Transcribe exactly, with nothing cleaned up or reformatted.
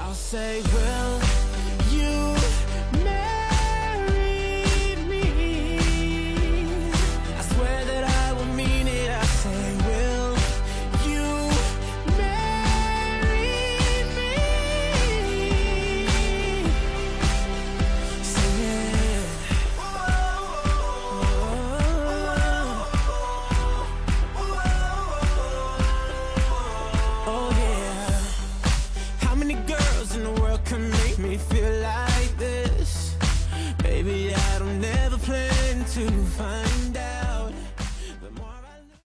I'll say, will you marry me? I swear that I will mean it. I say, will you marry me? Sing it. Oh yeah. How many girls in the world can make me feel like this? Baby, I don't never plan to find